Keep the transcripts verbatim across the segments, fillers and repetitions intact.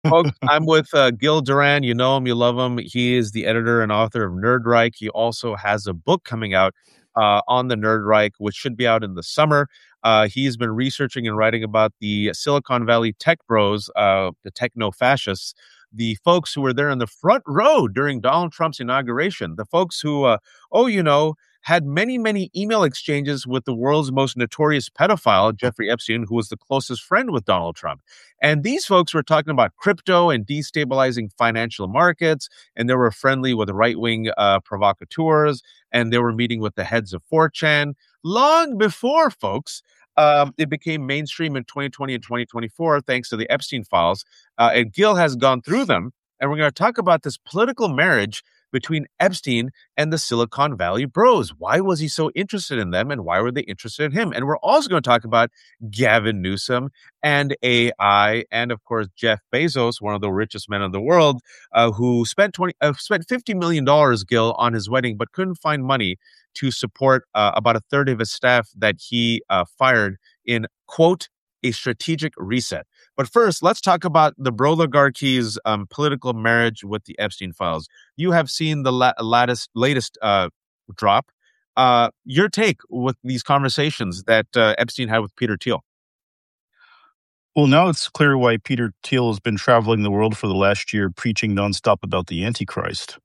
Folks, I'm with uh, Gil Duran. You know him, you love him. He is the editor and author of Nerdreich. He also has a book coming out uh, on the Nerdreich, which should be out in the summer. Uh, he's been researching and writing about the Silicon Valley tech bros, uh, the techno fascists, the folks who were there in the front row during Donald Trump's inauguration, the folks who, uh, oh, you know, had many, many email exchanges with the world's most notorious pedophile, Jeffrey Epstein, who was the closest friend with Donald Trump. And these folks were talking about crypto and destabilizing financial markets, and they were friendly with right-wing uh, provocateurs, and they were meeting with the heads of four chan long before, folks, um, it became mainstream in twenty twenty and twenty twenty-four, thanks to the Epstein files. Uh, and Gil has gone through them, and we're going to talk about this political marriage between Epstein and the Silicon Valley bros. Why was he so interested in them, and why were they interested in him? And we're also going to talk about Gavin Newsom and A I, and of course Jeff Bezos, one of the richest men in the world, uh, who spent twenty uh, spent fifty million dollars, Gil, on his wedding, but couldn't find money to support uh, about a third of his staff that he uh, fired in, quote, a strategic reset. But first, let's talk about the Broligarchy's um, political marriage with the Epstein files. You have seen the la- latest, latest uh, drop. Uh, your take with these conversations that uh, Epstein had with Peter Thiel? Well, now it's clear why Peter Thiel has been traveling the world for the last year preaching nonstop about the Antichrist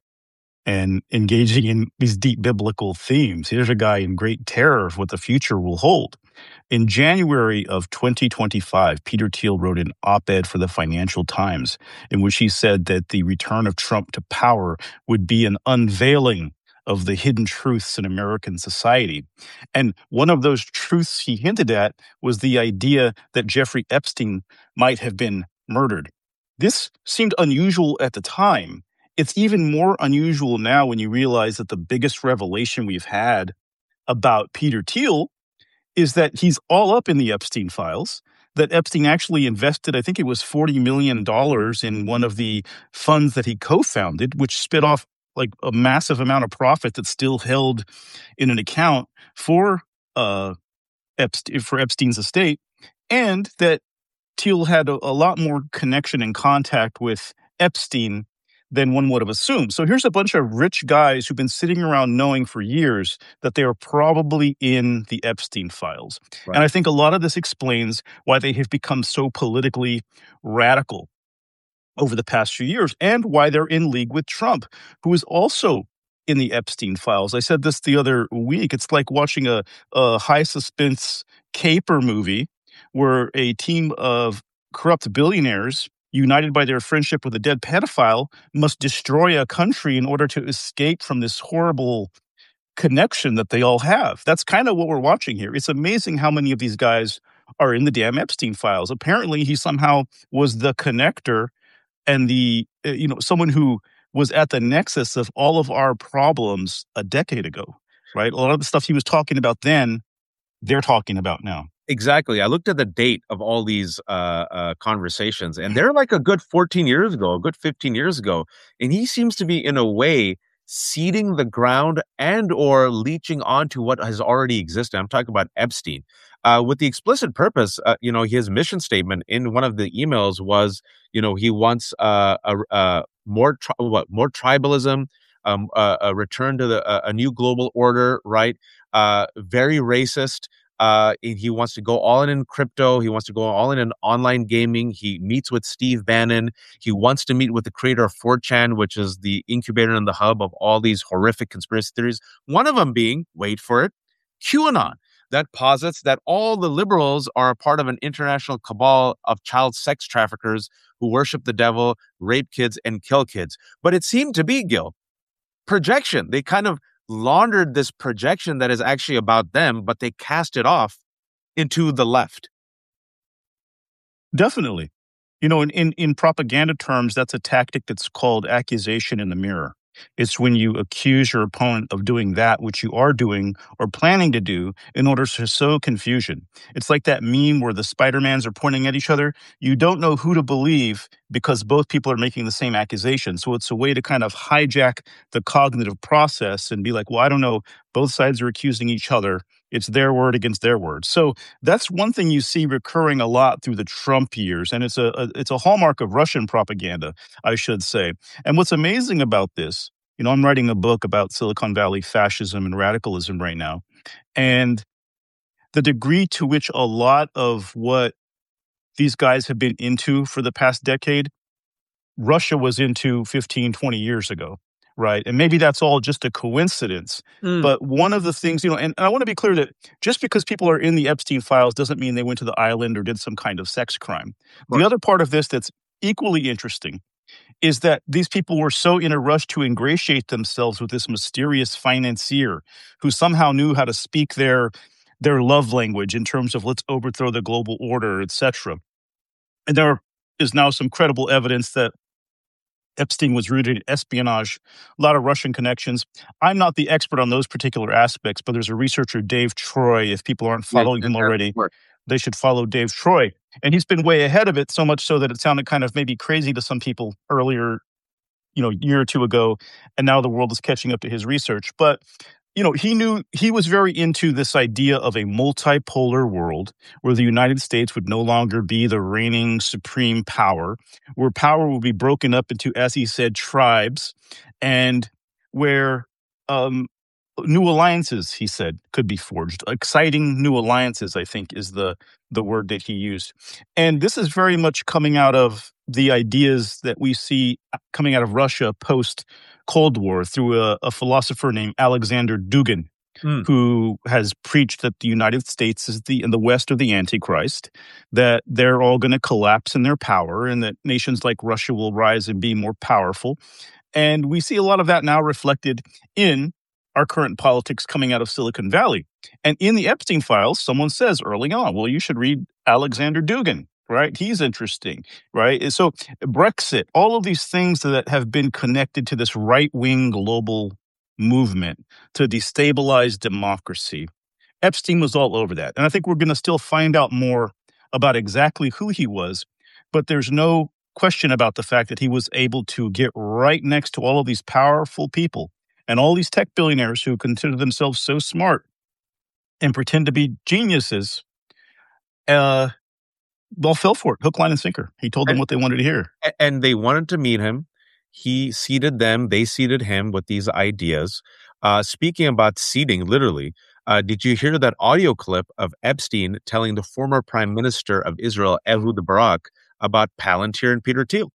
and engaging in these deep biblical themes. Here's a guy in great terror of what the future will hold. In January of twenty twenty-five, Peter Thiel wrote an op-ed for the Financial Times in which he said that the return of Trump to power would be an unveiling of the hidden truths in American society. And one of those truths he hinted at was the idea that Jeffrey Epstein might have been murdered. This seemed unusual at the time. It's even more unusual now when you realize that the biggest revelation we've had about Peter Thiel is that he's all up in the Epstein files, that Epstein actually invested, I think it was forty million dollars in one of the funds that he co-founded, which spit off like a massive amount of profit that's still held in an account for uh, Epstein, for Epstein's estate, and that Thiel had a, a lot more connection and contact with Epstein than one would have assumed. So here's a bunch of rich guys who've been sitting around knowing for years that they are probably in the Epstein files. Right. And I think a lot of this explains why they have become so politically radical over the past few years and why they're in league with Trump, who is also in the Epstein files. I said this the other week. It's like watching a, a high suspense caper movie where a team of corrupt billionaires united by their friendship with a dead pedophile must destroy a country in order to escape from this horrible connection that they all have. That's kind of what we're watching here. It's amazing how many of these guys are in the damn Epstein files. Apparently, he somehow was the connector and the, uh, you know, someone who was at the nexus of all of our problems a decade ago, right? A lot of the stuff he was talking about then, they're talking about now. Exactly. I looked at the date of all these uh, uh, conversations, and they're like a good fourteen years ago, a good fifteen years ago. And he seems to be, in a way, seeding the ground and or leeching onto what has already existed. I'm talking about Epstein. Uh, with the explicit purpose, uh, you know, his mission statement in one of the emails was, you know, he wants uh, a, a more tri- what more tribalism, um, a, a return to the a, a new global order, right? Uh, very racist. Uh, and he wants to go all in in crypto. He wants to go all in in online gaming. He meets with Steve Bannon. He wants to meet with the creator of four chan, which is the incubator and the hub of all these horrific conspiracy theories. One of them being, wait for it, QAnon, that posits that all the liberals are a part of an international cabal of child sex traffickers who worship the devil, rape kids, and kill kids. But it seemed to be, Gil, projection. They kind of laundered this projection that is actually about them, but they cast it off into the left. Definitely. You know, in, in, in propaganda terms, that's a tactic that's called accusation in the mirror. It's when you accuse your opponent of doing that which you are doing or planning to do in order to sow confusion. It's like that meme where the Spider-Mans are pointing at each other. You don't know who to believe because both people are making the same accusation. So it's a way to kind of hijack the cognitive process and be like, well, I don't know. Both sides are accusing each other. It's their word against their word. So that's one thing you see recurring a lot through the Trump years, and it's a, a it's a hallmark of Russian propaganda, I should say. And what's amazing about this, you know, I'm writing a book about Silicon Valley fascism and radicalism right now, and the degree to which a lot of what these guys have been into for the past decade, Russia was into fifteen, twenty years ago, right? And maybe that's all just a coincidence. Mm. But one of the things, you know, and, and I want to be clear that just because people are in the Epstein files doesn't mean they went to the island or did some kind of sex crime. The other part of this that's equally interesting is that these people were so in a rush to ingratiate themselves with this mysterious financier who somehow knew how to speak their their love language in terms of let's overthrow the global order, et cetera. And there is now some credible evidence that Epstein was rooted in espionage, a lot of Russian connections. I'm not the expert on those particular aspects, but there's a researcher, Dave Troy. If people aren't following him already, they should follow Dave Troy. And he's been way ahead of it, so much so that it sounded kind of maybe crazy to some people earlier, you know, a year or two ago. And now the world is catching up to his research. But you know, he knew he was very into this idea of a multipolar world where the United States would no longer be the reigning supreme power, where power will be broken up into, as he said, tribes, and where um, new alliances, he said, could be forged. Exciting new alliances, I think, is the the word that he used. And this is very much coming out of the ideas that we see coming out of Russia post Cold War through a, a philosopher named Alexander Dugin, mm. who has preached that the United States is the and the West are the Antichrist, that they're all going to collapse in their power, and that nations like Russia will rise and be more powerful. And we see a lot of that now reflected in our current politics coming out of Silicon Valley. And in the Epstein files, someone says early on, well, you should read Alexander Dugin. Right? He's interesting, right? So Brexit, all of these things that have been connected to this right-wing global movement to destabilize democracy. Epstein was all over that. And I think we're going to still find out more about exactly who he was, but there's no question about the fact that he was able to get right next to all of these powerful people and all these tech billionaires who consider themselves so smart and pretend to be geniuses. Uh, Well, fell for it, hook, line, and sinker. He told them and, what they wanted to hear. And they wanted to meet him. He seated them. They seated him with these ideas. Uh, speaking about seating, literally, uh, did you hear that audio clip of Epstein telling the former prime minister of Israel, Ehud Barak, about Palantir and Peter Thiel?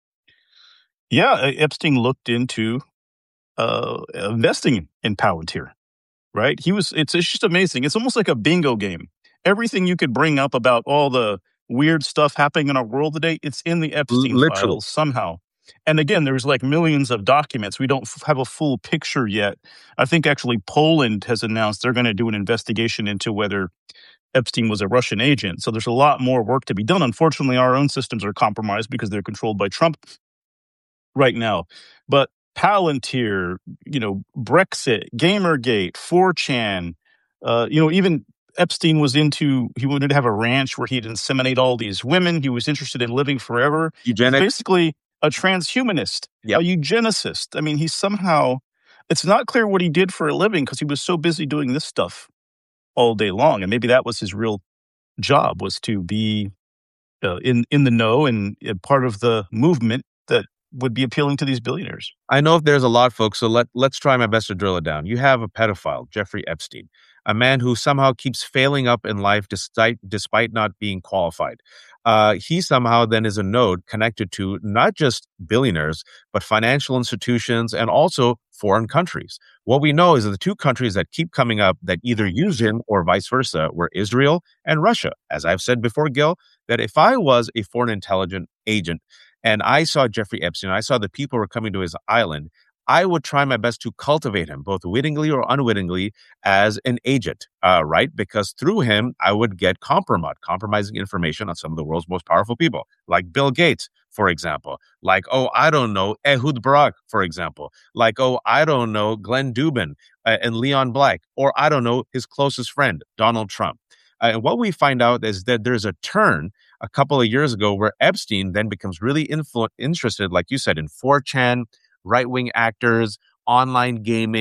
Yeah, Epstein looked into uh, investing in Palantir, right? He was. It's, it's just amazing. It's almost like a bingo game. Everything you could bring up about all the weird stuff happening in our world today, it's in the Epstein Literally. files somehow. And again, there's like millions of documents. We don't f- have a full picture yet. I think actually Poland has announced they're going to do an investigation into whether Epstein was a Russian agent. So there's a lot more work to be done. Unfortunately, our own systems are compromised because they're controlled by Trump right now. But Palantir, you know, Brexit, Gamergate, four chan, uh, you know, even Epstein was into, he wanted to have a ranch where he'd inseminate all these women. He was interested in living forever. Eugenics. He's basically a transhumanist, yep. a eugenicist. I mean, he somehow, it's not clear what he did for a living because he was so busy doing this stuff all day long. And maybe that was his real job, was to be uh, in, in the know and uh, part of the movement that would be appealing to these billionaires. I know if there's a lot, folks, so let, let's try my best to drill it down. You have a pedophile, Jeffrey Epstein, a man who somehow keeps failing up in life despite, despite not being qualified. Uh, he somehow then is a node connected to not just billionaires, but financial institutions and also foreign countries. What we know is that the two countries that keep coming up that either use him or vice versa were Israel and Russia. As I've said before, Gil, that if I was a foreign intelligence agent, and I saw Jeffrey Epstein, I saw the people were coming to his island, I would try my best to cultivate him, both wittingly or unwittingly, as an agent, uh, right? Because through him, I would get compromise, compromising information on some of the world's most powerful people, like Bill Gates, for example. Like, oh, I don't know, Ehud Barak, for example. Like, oh, I don't know, Glenn Dubin uh, and Leon Black. Or I don't know, his closest friend, Donald Trump. Uh, and what we find out is that there's a turn a couple of years ago where Epstein then becomes really influ- interested, like you said, in four chan, right-wing actors, online gaming,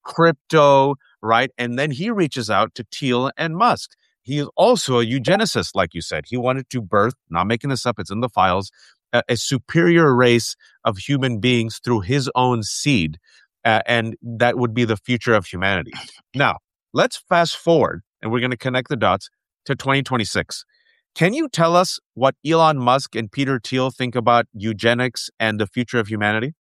crypto, right? And then he reaches out to Thiel and Musk. He is also a eugenicist, like you said. He wanted to birth, not making this up, it's in the files, a, a superior race of human beings through his own seed. Uh, and that would be the future of humanity. Now, let's fast forward, and we're going to connect the dots to twenty twenty-six. Can you tell us what Elon Musk and Peter Thiel think about eugenics and the future of humanity?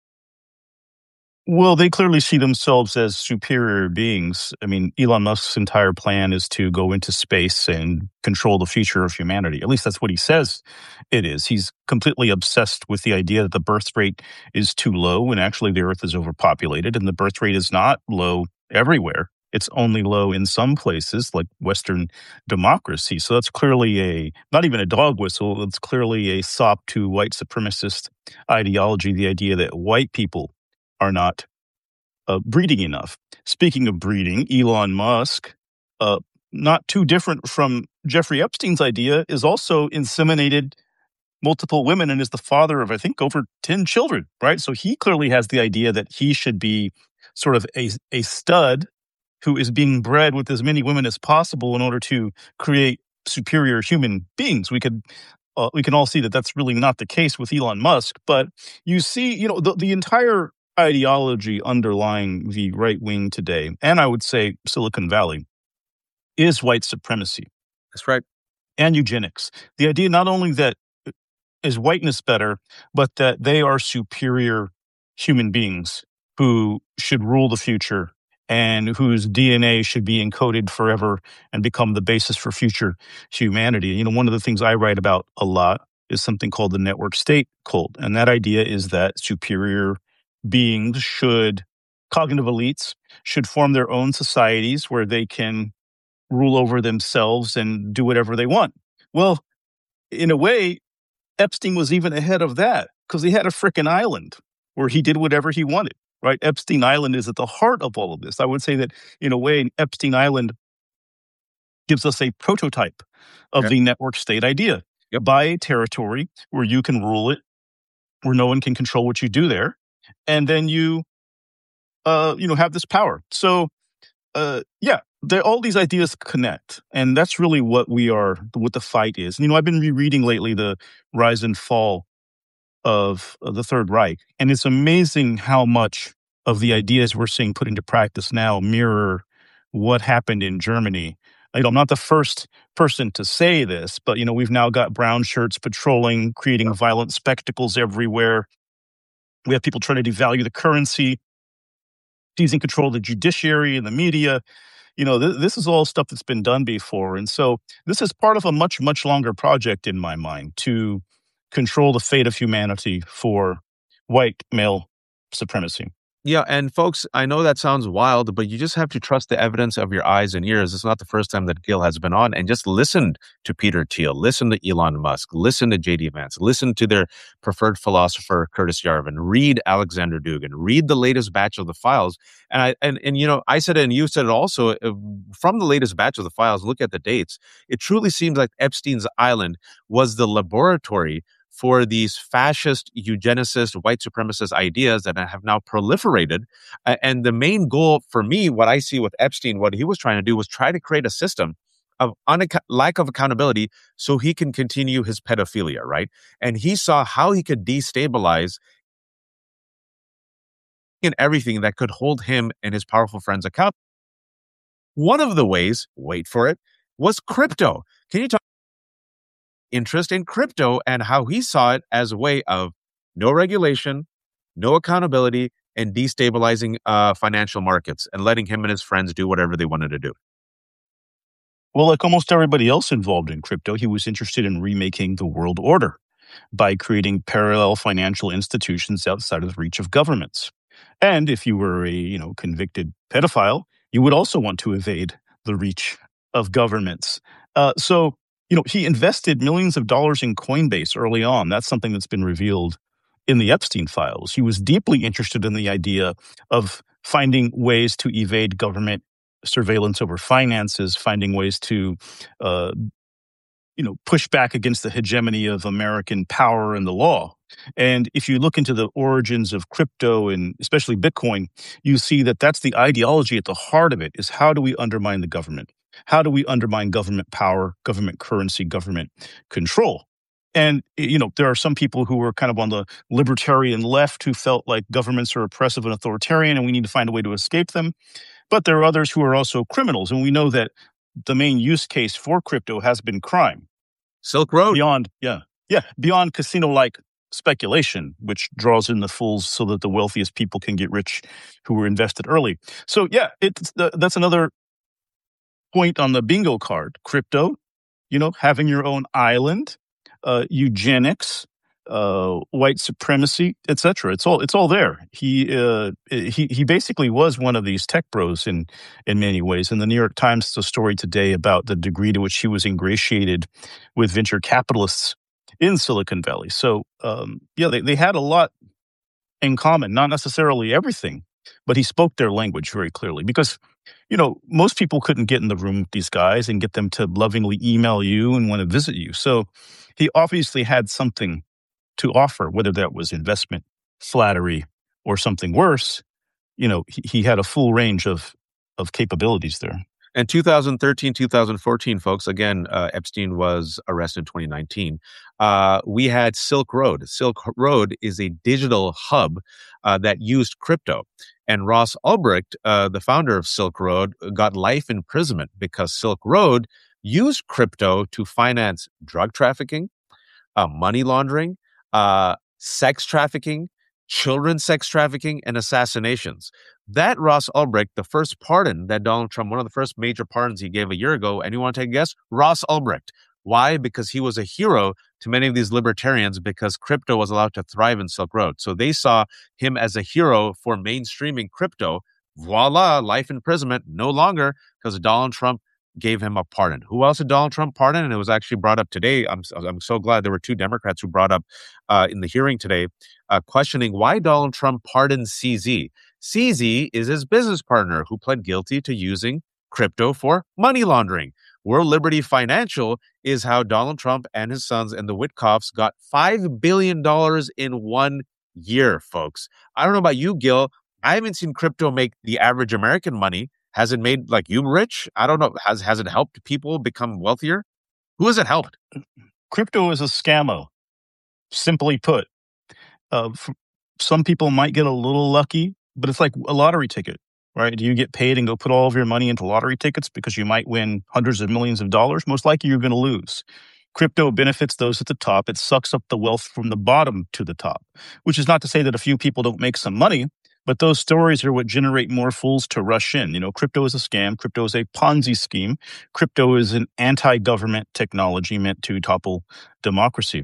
Well, they clearly see themselves as superior beings. I mean, Elon Musk's entire plan is to go into space and control the future of humanity. At least that's what he says it is. He's completely obsessed with the idea that the birth rate is too low when actually the Earth is overpopulated, and the birth rate is not low everywhere. It's only low in some places, like Western democracy. So that's clearly a, not even a dog whistle, it's clearly a sop to white supremacist ideology, the idea that white people are not uh, breeding enough. Speaking of breeding, Elon Musk, uh, not too different from Jeffrey Epstein's idea, is also inseminated multiple women and is the father of, I think, over ten children, right? So he clearly has the idea that he should be sort of a, a stud who is being bred with as many women as possible in order to create superior human beings. We could uh, we can all see that that's really not the case with Elon Musk, but you see, you know, the, the entire ideology underlying the right wing today, and I would say Silicon Valley, is white supremacy. That's right. And eugenics. The idea not only that is whiteness better, but that they are superior human beings who should rule the future and whose D N A should be encoded forever and become the basis for future humanity. You know, one of the things I write about a lot is something called the network state cult. And that idea is that superior beings should, cognitive elites, should form their own societies where they can rule over themselves and do whatever they want. Well, in a way, Epstein was even ahead of that because he had a frickin' island where he did whatever he wanted, right? Epstein Island is at the heart of all of this. I would say that, in a way, Epstein Island gives us a prototype of Yep. the network state idea. Yep. Buy a territory where you can rule it, where no one can control what you do there, and then you, uh, you know, have this power. So, uh, yeah, all these ideas connect, and that's really what we are, what the fight is. And, you know, I've been rereading lately the Rise and Fall of, of the Third Reich, and it's amazing how much of the ideas we're seeing put into practice now mirror what happened in Germany. You know, I'm not the first person to say this, but, you know, we've now got brown shirts patrolling, creating violent spectacles everywhere. We have people trying to devalue the currency, seizing control of the judiciary and the media. You know, th- this is all stuff that's been done before. And so this is part of a much, much longer project in my mind to control the fate of humanity for white male supremacy. Yeah, and folks, I know that sounds wild, but you just have to trust the evidence of your eyes and ears. It's not the first time that Gil has been on, and just listen to Peter Thiel, listen to Elon Musk, listen to J D Vance, listen to their preferred philosopher Curtis Yarvin, read Alexander Dugin, read the latest batch of the files. And I and and you know, I said it and you said it also, uh, from the latest batch of the files, look at the dates. It truly seems like Epstein's Island was the laboratory for these fascist, eugenicist, white supremacist ideas that have now proliferated. Uh, and the main goal for me, what I see with Epstein, what he was trying to do was try to create a system of unac- lack of accountability so he can continue his pedophilia, right? And he saw how he could destabilize in everything that could hold him and his powerful friends accountable. One of the ways, wait for it, was crypto. Can you talk interest in crypto and how he saw it as a way of no regulation, no accountability, and destabilizing uh, financial markets and letting him and his friends do whatever they wanted to do? Well, like almost everybody else involved in crypto, he was interested in remaking the world order by creating parallel financial institutions outside of the reach of governments. And if you were a, you know, convicted pedophile, you would also want to evade the reach of governments. Uh, so, you know, he invested millions of dollars in Coinbase early on. That's something that's been revealed in the Epstein files. He was deeply interested in the idea of finding ways to evade government surveillance over finances, finding ways to, uh, you know, push back against the hegemony of American power and the law. And if you look into the origins of crypto and especially Bitcoin, you see that that's the ideology at the heart of it is how do we undermine the government? How do we undermine government power, government currency, government control? And, you know, there are some people who are kind of on the libertarian left who felt like governments are oppressive and authoritarian and we need to find a way to escape them. But there are others who are also criminals. And we know that the main use case for crypto has been crime. Silk Road. Beyond, yeah, yeah, beyond casino-like speculation, which draws in the fools so that the wealthiest people can get rich who were invested early. So, yeah, it's uh, that's another point on the bingo card. Crypto, you know, having your own island, uh, eugenics, uh, white supremacy, et cetera. It's all it's all there. He uh, he he basically was one of these tech bros in in many ways. And the New York Times has a story today about the degree to which he was ingratiated with venture capitalists in Silicon Valley. So um, yeah, they, they had a lot in common, not necessarily everything, but he spoke their language very clearly because, you know, most people couldn't get in the room with these guys and get them to lovingly email you and want to visit you. So he obviously had something to offer, whether that was investment, flattery, or something worse. You know, he, he had a full range of of capabilities there. And two thousand thirteen, two thousand fourteen, folks, again, uh, Epstein was arrested in twenty nineteen. Uh, we had Silk Road. Silk Road is a digital hub uh, that used crypto. And Ross Ulbricht, uh, the founder of Silk Road, got life imprisonment because Silk Road used crypto to finance drug trafficking, uh, money laundering, uh, sex trafficking, children sex trafficking, and assassinations. That Ross Ulbricht, the first pardon that Donald Trump, one of the first major pardons he gave a year ago, and you want to take a guess? Ross Ulbricht. Why? Because he was a hero to many of these libertarians because crypto was allowed to thrive in Silk Road. So they saw him as a hero for mainstreaming crypto. Voila, life imprisonment, no longer because Donald Trump gave him a pardon. Who else did Donald Trump pardon? And it was actually brought up today. I'm, I'm so glad there were two Democrats who brought up uh, in the hearing today, uh, questioning why Donald Trump pardoned C Z. C Z is his business partner who pled guilty to using crypto for money laundering. World Liberty Financial is how Donald Trump and his sons and the Witkoffs got five billion dollars in one year, folks. I don't know about you, Gil. I haven't seen crypto make the average American money. Has it made like you rich? I don't know. Has has it helped people become wealthier? Who has it helped? Crypto is a scammo, simply put. Uh, f- some people might get a little lucky, but it's like a lottery ticket, right? Do you get paid and go put all of your money into lottery tickets because you might win hundreds of millions of dollars? Most likely you're going to lose. Crypto benefits those at the top. It sucks up the wealth from the bottom to the top, which is not to say that a few people don't make some money, but those stories are what generate more fools to rush in. You know, crypto is a scam. Crypto is a Ponzi scheme. Crypto is an anti-government technology meant to topple democracy.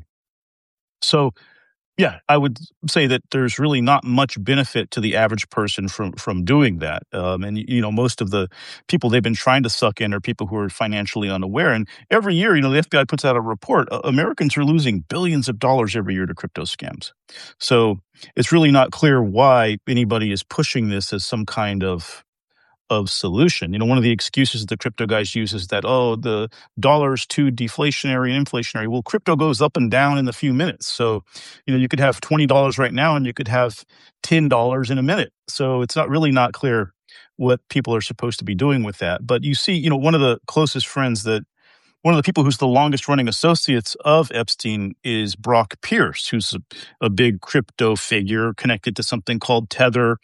So, yeah, I would say that there's really not much benefit to the average person from from doing that. Um, and, you know, most of the people they've been trying to suck in are people who are financially unaware. And every year, you know, the F B I puts out a report. Uh, Americans are losing billions of dollars every year to crypto scams. So it's really not clear why anybody is pushing this as some kind of of solution. You know, one of the excuses the crypto guys use is that, oh, the dollar's too deflationary and inflationary. Well, crypto goes up and down in a few minutes. So, you know, you could have twenty dollars right now and you could have ten dollars in a minute. So it's not really not clear what people are supposed to be doing with that. But you see, you know, one of the closest friends that one of the people who's the longest running associates of Epstein is Brock Pierce, who's a, a big crypto figure connected to something called Tether.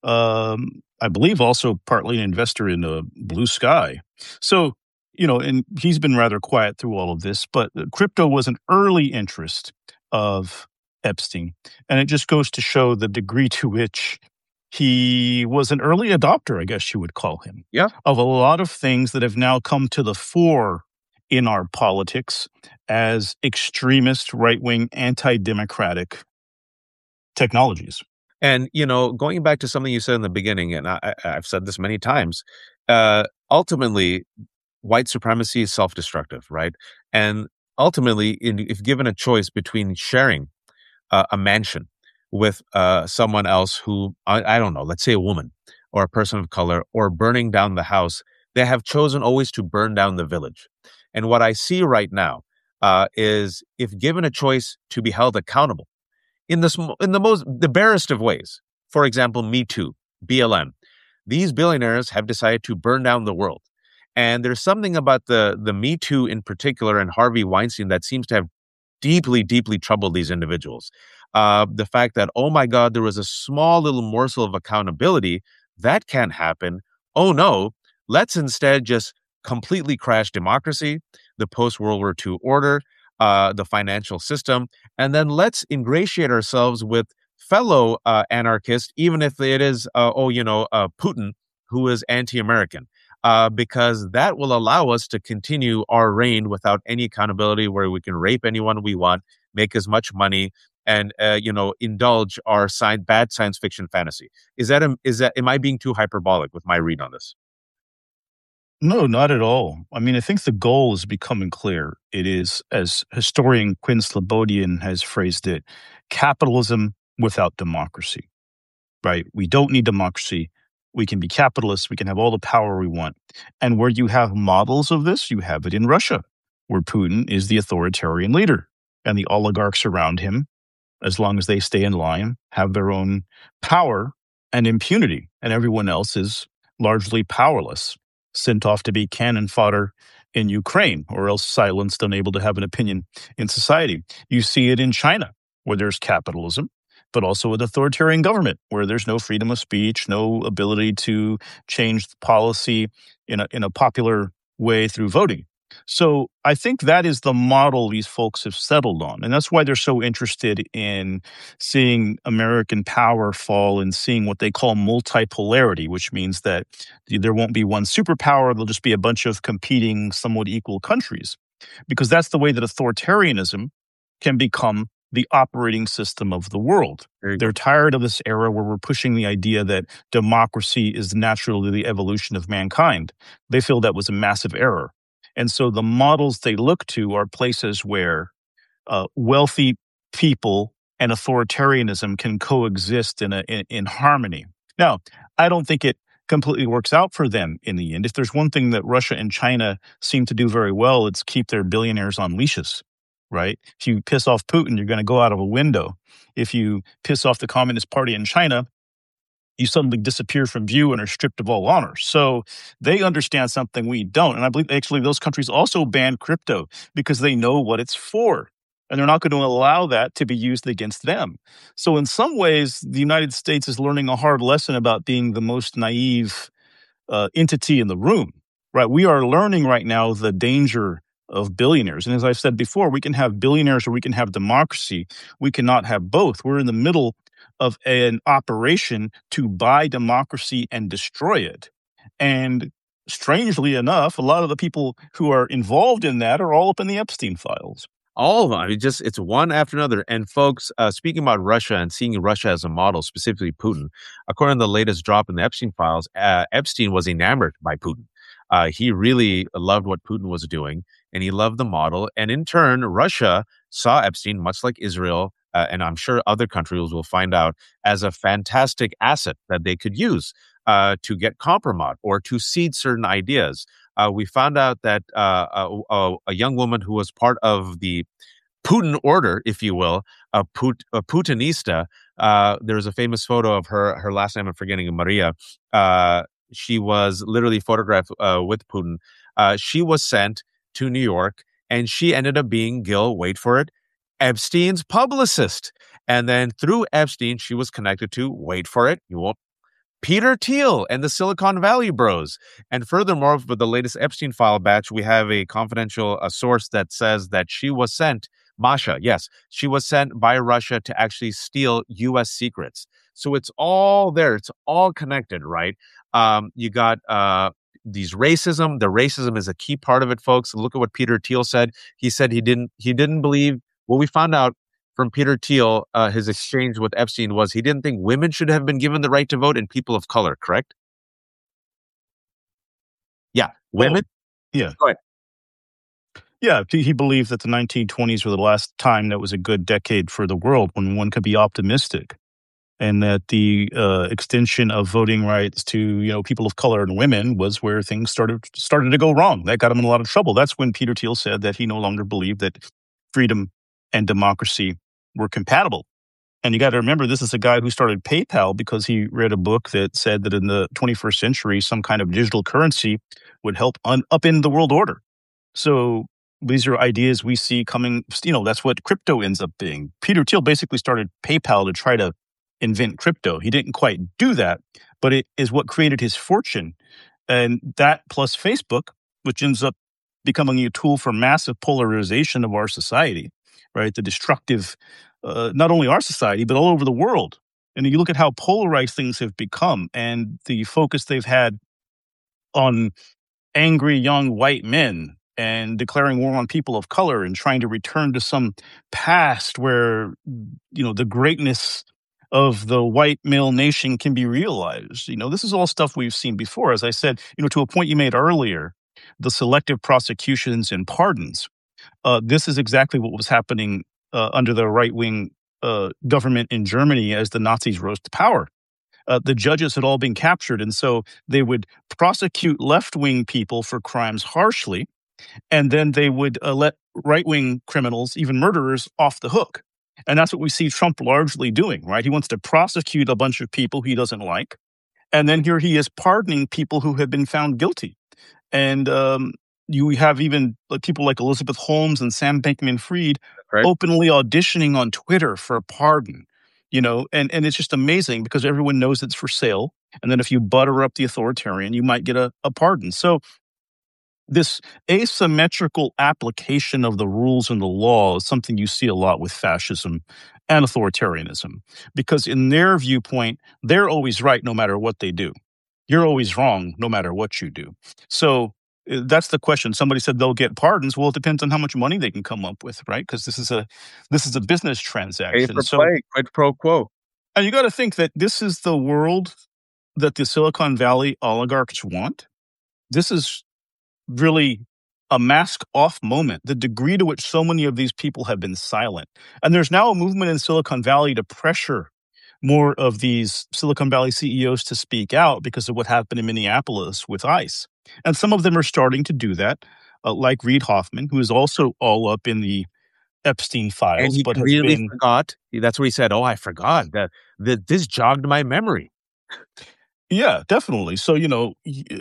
Um, I believe also partly an investor in uh, Blue Sky. So, you know, and he's been rather quiet through all of this, but crypto was an early interest of Epstein. And it just goes to show the degree to which he was an early adopter, I guess you would call him, Yeah. of a lot of things that have now come to the fore in our politics as extremist, right-wing, anti-democratic technologies. And, you know, going back to something you said in the beginning, and I, I- I've said this many times, uh, ultimately, white supremacy is self-destructive, right? And ultimately, in, if given a choice between sharing uh, a mansion with uh, someone else who, I, I don't know, let's say a woman or a person of color, or burning down the house, they have chosen always to burn down the village. And what I see right now uh, is if given a choice to be held accountable, in the sm- in the most the barest of ways. For example, Me Too, B L M. These billionaires have decided to burn down the world. And there's something about the the Me Too in particular and Harvey Weinstein that seems to have deeply, deeply troubled these individuals. Uh, the fact that, oh my God, there was a small little morsel of accountability, that can't happen. Oh no, let's instead just completely crash democracy, the post World War two order, uh, the financial system, and then let's ingratiate ourselves with fellow uh, anarchists, even if it is, uh, oh, you know, uh, Putin, who is anti American. Uh, because that will allow us to continue our reign without any accountability, where we can rape anyone we want, make as much money, and uh, you know, indulge our science, bad science fiction fantasy. Is that a, is that am I being too hyperbolic with my read on this? No, not at all. I mean, I think the goal is becoming clear. It is, as historian Quinn Slobodian has phrased it, capitalism without democracy, right? We don't need democracy. We can be capitalists. We can have all the power we want. And where you have models of this, you have it in Russia, where Putin is the authoritarian leader and the oligarchs around him, as long as they stay in line, have their own power and impunity, and everyone else is largely powerless, sent off to be cannon fodder in Ukraine, or else silenced, unable to have an opinion in society. You see it in China, where there's capitalism, but also an authoritarian government, where there's no freedom of speech, no ability to change policy in a, in a popular way through voting. So I think that is the model these folks have settled on. And that's why they're so interested in seeing American power fall and seeing what they call multipolarity, which means that there won't be one superpower. There'll just be a bunch of competing, somewhat equal countries, because that's the way that authoritarianism can become the operating system of the world. They're tired of this era where we're pushing the idea that democracy is naturally the evolution of mankind. They feel that was a massive error. And so the models they look to are places where uh, wealthy people and authoritarianism can coexist in, a, in, in harmony. Now, I don't think it completely works out for them in the end. If there's one thing that Russia and China seem to do very well, it's keep their billionaires on leashes, right? If you piss off Putin, you're going to go out of a window. If you piss off the Communist Party in China, you suddenly disappear from view and are stripped of all honor. So they understand something we don't. And I believe actually those countries also ban crypto because they know what it's for. And they're not going to allow that to be used against them. So in some ways, the United States is learning a hard lesson about being the most naive uh, entity in the room, right? We are learning right now the danger of billionaires. And as I've said before, we can have billionaires or we can have democracy. We cannot have both. We're in the middle of an operation to buy democracy and destroy it. And strangely enough, a lot of the people who are involved in that are all up in the Epstein files. All of them. I mean, just it's one after another. And folks, uh, speaking about Russia and seeing Russia as a model, specifically Putin, according to the latest drop in the Epstein files, uh, Epstein was enamored by Putin. Uh, he really loved what Putin was doing, and he loved the model. And in turn, Russia saw Epstein, much like Israel, uh, and I'm sure other countries will find out, as a fantastic asset that they could use uh, to get compromise or to seed certain ideas. Uh, we found out that uh, a, a, a young woman who was part of the Putin order, if you will, a, Put, a Putinista. Uh, there's a famous photo of her. Her last name I'm forgetting, Maria. Uh, she was literally photographed uh, with Putin. Uh, she was sent to New York, and she ended up being, Gil, wait for it, Epstein's publicist. And then through Epstein, she was connected to, wait for it, you won't, Peter Thiel and the Silicon Valley bros. And furthermore, for the latest Epstein file batch, we have a confidential a source that says that she was sent, Masha, yes, she was sent by Russia to actually steal U S secrets. So it's all there. It's all connected, right? Um, you got uh, these racism. The racism is a key part of it, folks. Look at what Peter Thiel said. He said he didn't he didn't believe, well, we found out from Peter Thiel, uh, his exchange with Epstein was he didn't think women should have been given the right to vote and people of color, correct? Yeah, women? Oh, yeah. Go ahead. Yeah, he believed that the nineteen twenties were the last time that was a good decade for the world when one could be optimistic, and that the uh, extension of voting rights to, you know, people of color and women was where things started started to go wrong. That got him in a lot of trouble. That's when Peter Thiel said that he no longer believed that freedom and democracy were compatible. And you got to remember, this is a guy who started PayPal because he read a book that said that in the twenty-first century, some kind of digital currency would help un- upend the world order. So these are ideas we see coming, you know, that's what crypto ends up being. Peter Thiel basically started PayPal to try to invent crypto. He didn't quite do that, but it is what created his fortune. And that plus Facebook, which ends up becoming a tool for massive polarization of our society, right? The destructive, uh, not only our society, but all over the world. And you look at how polarized things have become and the focus they've had on angry young white men and declaring war on people of color and trying to return to some past where, you know, the greatness of the white male nation can be realized. You know, this is all stuff we've seen before. As I said, you know, to a point you made earlier, the selective prosecutions and pardons. Uh, this is exactly what was happening uh, under the right-wing uh, government in Germany as the Nazis rose to power. Uh, the judges had all been captured, and so they would prosecute left-wing people for crimes harshly, and then they would uh, let right-wing criminals, even murderers, off the hook. And that's what we see Trump largely doing, right? He wants to prosecute a bunch of people he doesn't like, and then here he is pardoning people who have been found guilty. And um, you have even like, people like Elizabeth Holmes and Sam Bankman-Fried Right. openly auditioning on Twitter for a pardon. You know, and, and it's just amazing because everyone knows it's for sale. And then if you butter up the authoritarian, you might get a, a pardon. So this asymmetrical application of the rules and the law is something you see a lot with fascism and authoritarianism, because in their viewpoint, they're always right no matter what they do. You're always wrong no matter what you do. So uh, that's the question. Somebody said they'll get pardons. Well, it depends on how much money they can come up with, right? Because this is a this is a business Pay transaction. for So, play, quid pro quo. and you got to think that this is the world that the Silicon Valley oligarchs want. This is really a mask off moment, the degree to which so many of these people have been silent. And there's now a movement in Silicon Valley to pressure more of these Silicon Valley C E Os to speak out because of what happened in Minneapolis with ICE. And some of them are starting to do that, uh, like Reid Hoffman, who is also all up in the Epstein And files, he but has conveniently been, forgot. That's what he said. Oh, I forgot that, that this jogged my memory. yeah, definitely. So, you know,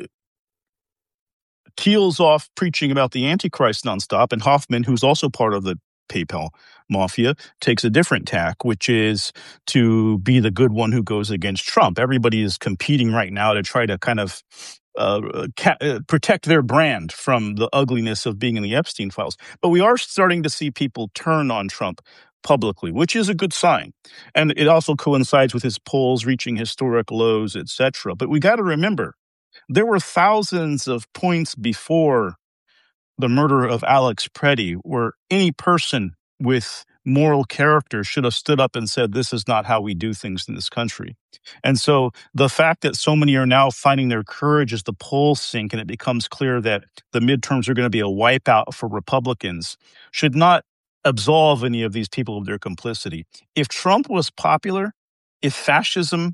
Thiel's off preaching about the Antichrist nonstop, and Hoffman, who's also part of the PayPal mafia, takes a different tack, which is to be the good one who goes against Trump. Everybody is competing right now to try to kind of uh, ca- uh, protect their brand from the ugliness of being in the Epstein files. But we are starting to see people turn on Trump publicly, which is a good sign. And it also coincides with his polls reaching historic lows, et cetera. But we got to remember, there were thousands of points before the murder of Alex Preddy where any person with moral character should have stood up and said, this is not how we do things in this country. And so the fact that so many are now finding their courage as the polls sink and it becomes clear that the midterms are going to be a wipeout for Republicans should not absolve any of these people of their complicity. If Trump was popular, if fascism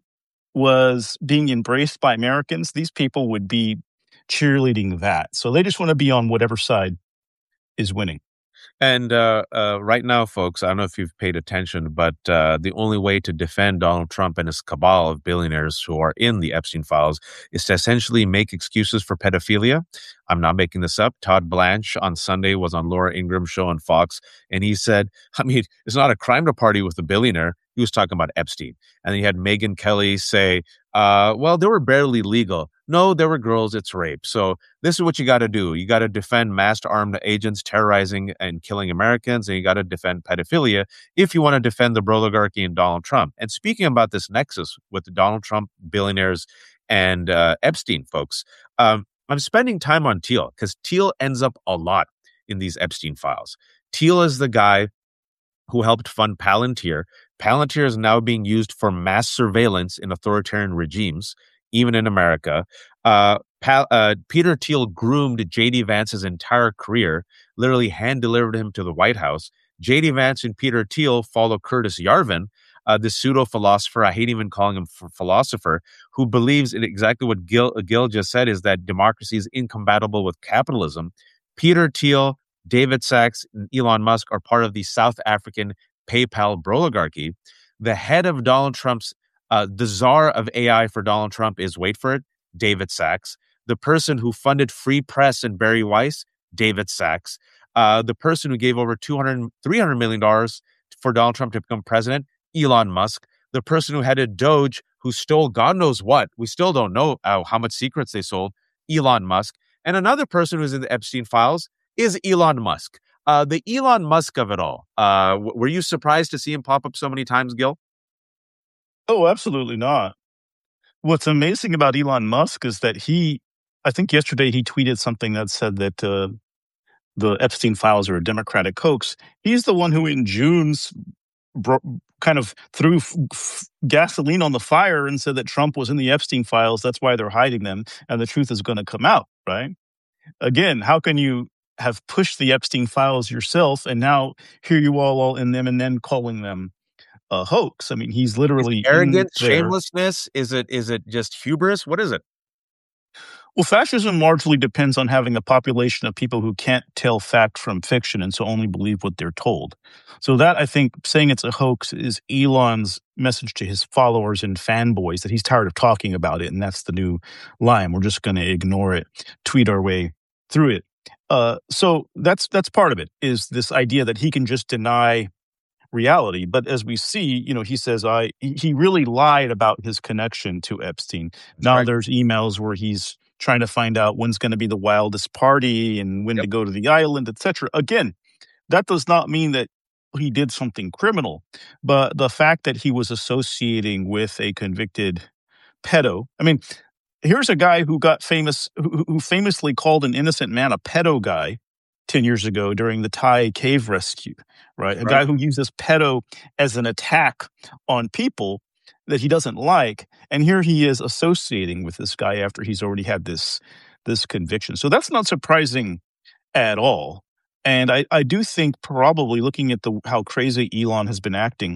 was being embraced by Americans, these people would be cheerleading that. So they just want to be on whatever side is winning. And uh, uh, right now, folks, I don't know if you've paid attention, but uh, the only way to defend Donald Trump and his cabal of billionaires who are in the Epstein files is to essentially make excuses for pedophilia. I'm not making this up. Todd Blanche on Sunday was on Laura Ingram's show on Fox, and he said, I mean, it's not a crime to party with a billionaire. He was talking about Epstein. And then you had Megyn Kelly say, uh, well, they were barely legal. No, there were girls. It's rape. So this is what you got to do. You got to defend masked armed agents terrorizing and killing Americans, and you got to defend pedophilia if you want to defend the oligarchy and Donald Trump. And speaking about this nexus with the Donald Trump billionaires and uh, Epstein folks, um, I'm spending time on Thiel because Thiel ends up a lot in these Epstein files. Thiel is the guy who helped fund Palantir. Palantir is now being used for mass surveillance in authoritarian regimes, even in America. Uh, Pal- uh, Peter Thiel groomed J D. Vance's entire career, literally hand-delivered him to the White House. J D. Vance and Peter Thiel follow Curtis Yarvin, uh, the pseudo-philosopher, I hate even calling him f- philosopher, who believes in exactly what Gil, Gil just said, is that democracy is incompatible with capitalism. Peter Thiel, David Sachs, and Elon Musk are part of the South African PayPal oligarchy. The head of Donald Trump's, uh, the czar of A I for Donald Trump is, wait for it, David Sacks. The person who funded Free Press and Barry Weiss, David Sacks. Uh, the person who gave over two hundred, three hundred million dollars for Donald Trump to become president, Elon Musk. The person who headed Doge, who stole God knows what, we still don't know uh, how much secrets they sold, Elon Musk. And another person who's in the Epstein files is Elon Musk. Uh, the Elon Musk of it all. Uh, w- were you surprised to see him pop up so many times, Gil? Oh, absolutely not. What's amazing about Elon Musk is that he, I think yesterday he tweeted something that said that uh, the Epstein files are a Democratic hoax. He's the one who in June's bro- kind of threw f- f- gasoline on the fire and said that Trump was in the Epstein files. That's why they're hiding them. And the truth is going to come out, right? Again, how can you have pushed the Epstein files yourself and now here you all all in them and then calling them a hoax? I mean, he's Is literally it in arrogance, there. shamelessness? Is it is it just hubris? What is it? Well, fascism largely depends on having a population of people who can't tell fact from fiction and so only believe what they're told. So that, I think, saying it's a hoax is Elon's message to his followers and fanboys that he's tired of talking about it, and that's the new line. We're just going to ignore it, tweet our way through it. Uh, so that's that's part of it, is this idea that he can just deny reality. But as we see, you know, he says, I he he really lied about his connection to Epstein. That's Now right. there's emails where he's trying to find out when's going to be the wildest party and when Yep. to go to the island, et cetera. Again, that does not mean that he did something criminal, but the fact that he was associating with a convicted pedo. I mean, here's a guy who got famous, who, who famously called an innocent man a pedo guy ten years ago during the Thai cave rescue, right? That's A right. guy who uses pedo as an attack on people that he doesn't like. And here he is associating with this guy after he's already had this, this conviction. So that's not surprising at all. And I, I do think probably looking at the how crazy Elon has been acting,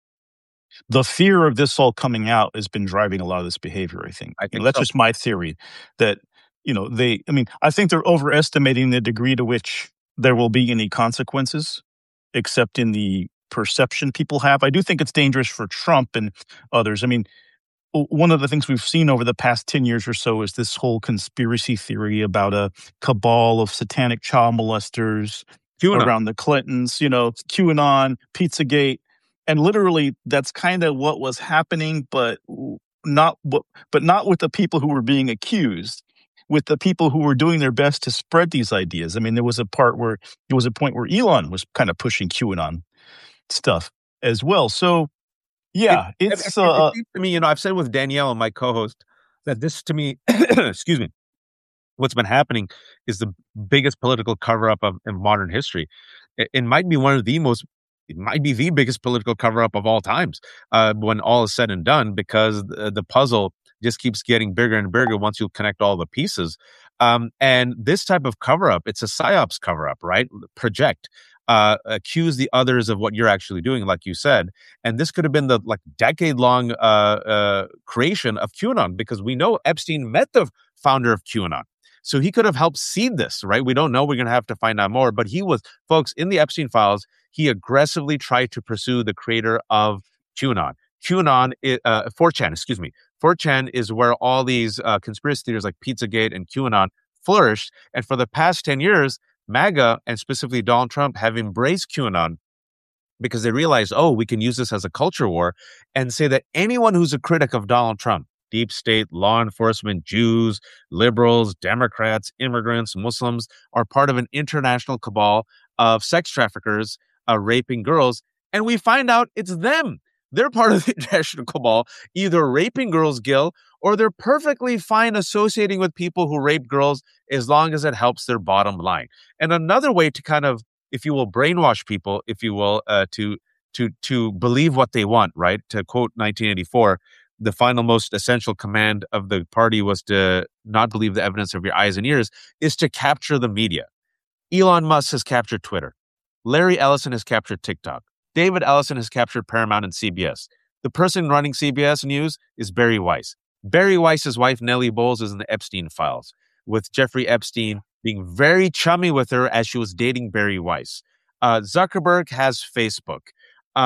the fear of this all coming out has been driving a lot of this behavior, I think. I You know, think that's so. just my theory that, you know, they, I mean, I think they're overestimating the degree to which there will be any consequences, except in the perception people have. I do think it's dangerous for Trump and others. I mean, w- one of the things we've seen over the past ten years or so is this whole conspiracy theory about a cabal of satanic child molesters QAnon. around the Clintons, you know, QAnon, Pizzagate. And literally that's kind of what was happening, but w- not what, but not with the people who were being accused, with the people who were doing their best to spread these ideas. I mean, there was a part where there was a point where Elon was kind of pushing QAnon stuff as well. So It, yeah, it, it's it, it uh seems to me, you know, I've said with Danielle and my co-host that this to me, excuse me, what's been happening is the biggest political cover-up of in modern history. It, it might be one of the most, it might be the biggest political cover-up of all times uh, when all is said and done, because the, the puzzle just keeps getting bigger and bigger once you connect all the pieces. Um, and this type of cover-up, it's a psyops cover-up, right? Project. Uh, accuse the others of what you're actually doing, like you said, and this could have been the like decade-long uh, uh, creation of QAnon, because we know Epstein met the founder of QAnon. So he could have helped seed this, right? We don't know. We're going to have to find out more. But he was, folks, in the Epstein files, he aggressively tried to pursue the creator of QAnon. QAnon, i- uh, four chan, excuse me. four chan is where all these uh, conspiracy theories like Pizzagate and QAnon flourished. And for the past ten years, MAGA and specifically Donald Trump have embraced QAnon because they realize, oh, we can use this as a culture war and say that anyone who's a critic of Donald Trump, deep state, law enforcement, Jews, liberals, Democrats, immigrants, Muslims, are part of an international cabal of sex traffickers uh, raping girls. And we find out it's them. They're part of the international cabal, either raping girls, Gil, or they're perfectly fine associating with people who rape girls as long as it helps their bottom line. And another way to kind of, if you will, brainwash people, if you will, uh, to to to believe what they want, right? To quote nineteen eighty-four, the final most essential command of the party was to not believe the evidence of your eyes and ears, is to capture the media. Elon Musk has captured Twitter. Larry Ellison has captured TikTok. David Ellison has captured Paramount and C B S. The person running C B S News is Barry Weiss. Barry Weiss's wife, Nellie Bowles, is in the Epstein files, with Jeffrey Epstein being very chummy with her as she was dating Barry Weiss. Uh, Zuckerberg has Facebook. Um,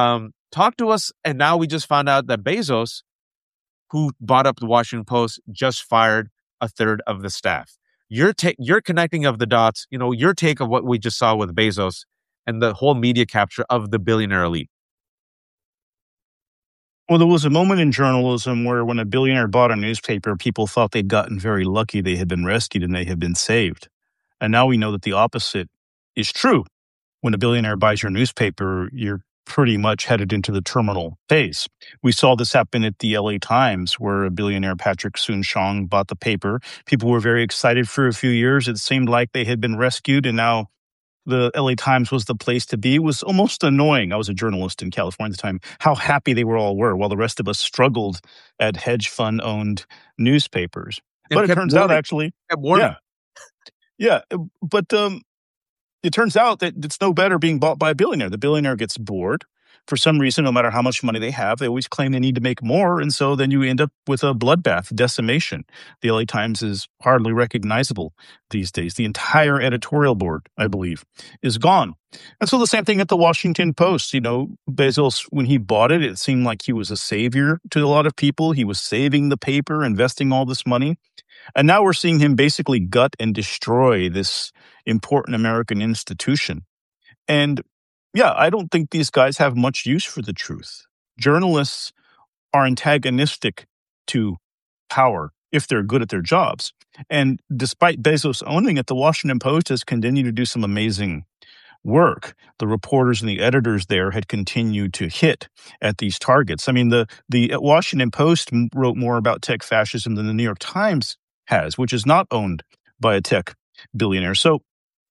talk to us. And now we just found out that Bezos, who bought up the Washington Post, just fired a third of the staff. Your take, your connecting of the dots, you know, your take of what we just saw with Bezos and the whole media capture of the billionaire elite. Well, there was a moment in journalism where when a billionaire bought a newspaper, people thought they'd gotten very lucky. They had been rescued and they had been saved. And now we know that the opposite is true. When a billionaire buys your newspaper, you're pretty much headed into the terminal phase. We saw this happen at the L A Times, where a billionaire, Patrick Soon-Shiong, bought the paper. People were very excited for a few years. It seemed like they had been rescued, and now the L A Times was the place to be. It was almost annoying. I was a journalist in California at the time, how happy they were all were, while the rest of us struggled at hedge fund-owned newspapers. And But it kept turns warning, out, actually, kept warning. yeah, yeah. But um, it turns out that it's no better being bought by a billionaire. The billionaire gets bored. For some reason, no matter how much money they have, they always claim they need to make more. And so then you end up with a bloodbath, decimation. The L A Times is hardly recognizable these days. The entire editorial board, I believe, is gone. And so the same thing at the Washington Post. You know, Bezos, when he bought it, it seemed like he was a savior to a lot of people. He was saving the paper, investing all this money. And now we're seeing him basically gut and destroy this important American institution. And yeah, I don't think these guys have much use for the truth. Journalists are antagonistic to power if they're good at their jobs. And despite Bezos owning it, the Washington Post has continued to do some amazing work. The reporters and the editors there had continued to hit at these targets. I mean, the, the Washington Post wrote more about tech fascism than the New York Times has, which is not owned by a tech billionaire. So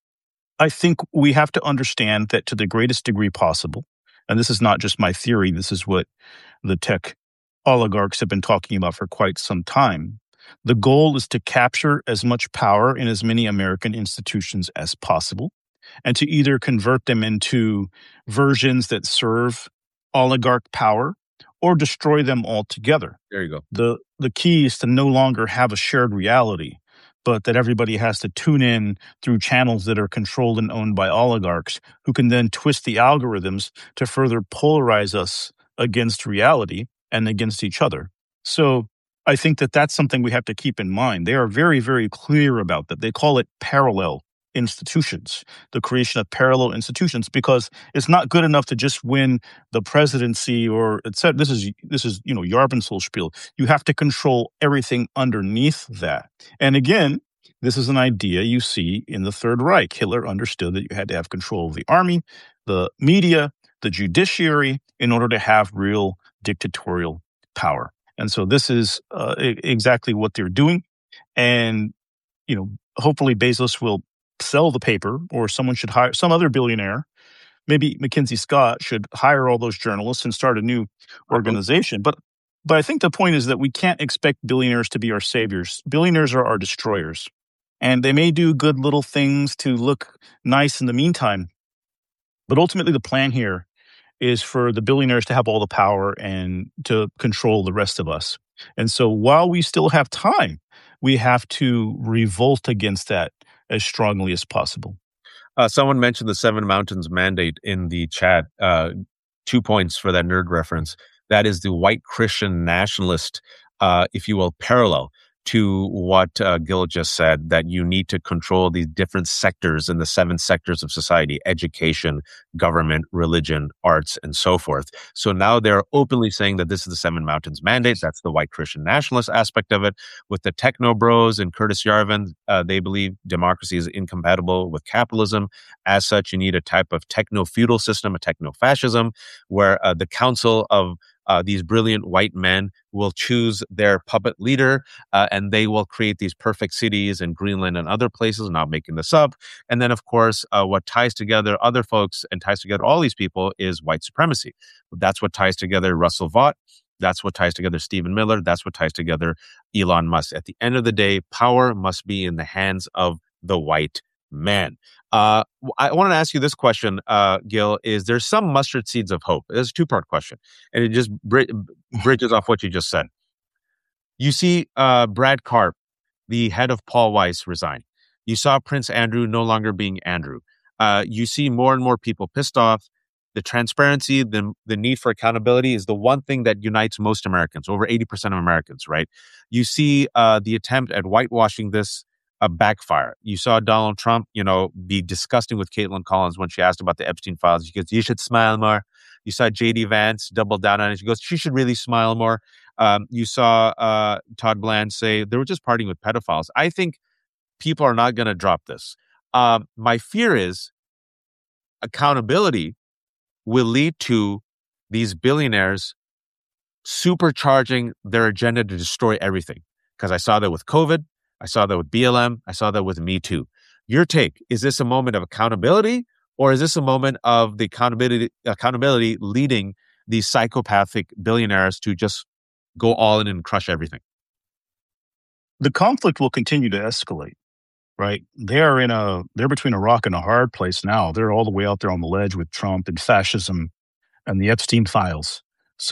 I think we have to understand that to the greatest degree possible, and this is not just my theory, this is what the tech oligarchs have been talking about for quite some time. The goal is to capture as much power in as many American institutions as possible, and to either convert them into versions that serve oligarch power or destroy them altogether. There you go. The, the key is to no longer have a shared reality, but that everybody has to tune in through channels that are controlled and owned by oligarchs who can then twist the algorithms to further polarize us against reality and against each other. So I think that that's something we have to keep in mind. They are very, very clear about that. They call it parallel institutions, the creation of parallel institutions, because it's not good enough to just win the presidency or et cetera. This is, this is, you know, Jarbenselspiel. You have to control everything underneath that. And again, this is an idea you see in the Third Reich. Hitler understood that you had to have control of the army, the media, the judiciary in order to have real dictatorial power. And so this is uh, exactly what they're doing. And, you know, hopefully Bezos will sell the paper, or someone should hire some other billionaire. Maybe Mackenzie Scott should hire all those journalists and start a new organization. But but I think the point is that we can't expect billionaires to be our saviors. Billionaires are our destroyers. And they may do good little things to look nice in the meantime. But ultimately the plan here is for the billionaires to have all the power and to control the rest of us. And so while we still have time, we have to revolt against that as strongly as possible. Uh, someone mentioned the Seven Mountains Mandate in the chat. Uh, two points for that nerd reference. That is the white Christian nationalist, uh, if you will, parallel to what uh, Gil just said, that you need to control these different sectors in the seven sectors of society: education, government, religion, arts, and so forth. So now they're openly saying that this is the Seven Mountains Mandate. That's the white Christian nationalist aspect of it. With the techno bros and Curtis Yarvin, uh, they believe democracy is incompatible with capitalism. As such, you need a type of techno-feudal system, a techno-fascism, where uh, the council of Uh, these brilliant white men will choose their puppet leader, uh, and they will create these perfect cities in Greenland and other places, not making this up. And then, of course, uh, what ties together other folks and ties together all these people is white supremacy. That's what ties together Russell Vought. That's what ties together Stephen Miller. That's what ties together Elon Musk. At the end of the day, power must be in the hands of the white man. Uh, I want to ask you this question, uh, Gil. Is there some mustard seeds of hope? It's a two-part question, and it just bri- bridges off what you just said. You see uh, Brad Karp, the head of Paul Weiss, resign. You saw Prince Andrew no longer being Andrew. Uh, you see more and more people pissed off. the transparency, the, the need for accountability is the one thing that unites most Americans, over eighty percent of Americans, right? You see uh, the attempt at whitewashing this uh, backfire. You saw Donald Trump, you know, be disgusting with Caitlin Collins when she asked about the Epstein files. She goes, you should smile more. You saw J D Vance double down on it. She goes, she should really smile more. Um, you saw uh, Todd Bland say they were just partying with pedophiles. I think people are not going to drop this. Um, my fear is accountability will lead to these billionaires supercharging their agenda to destroy everything. Because I saw that with COVID. I saw that with B L M. I saw that with Me Too. Your take, is this a moment of accountability, or is this a moment of the accountability, accountability leading these psychopathic billionaires to just go all in and crush everything? The conflict will continue to escalate, right? They're in a, they're between a rock and a hard place now. They're all the way out there on the ledge with Trump and fascism and the Epstein files.